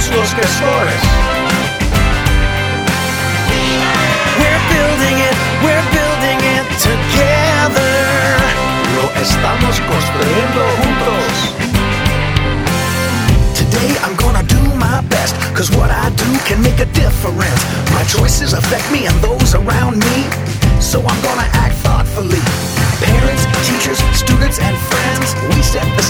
somos los gestores. We're building it together. Lo estamos construyendo juntos. Today I'm gonna do my best, cause what I do can make a difference. My choices affect me and those around me, so I'm gonna act thoughtfully. Parents, teachers, students, and friends, we set the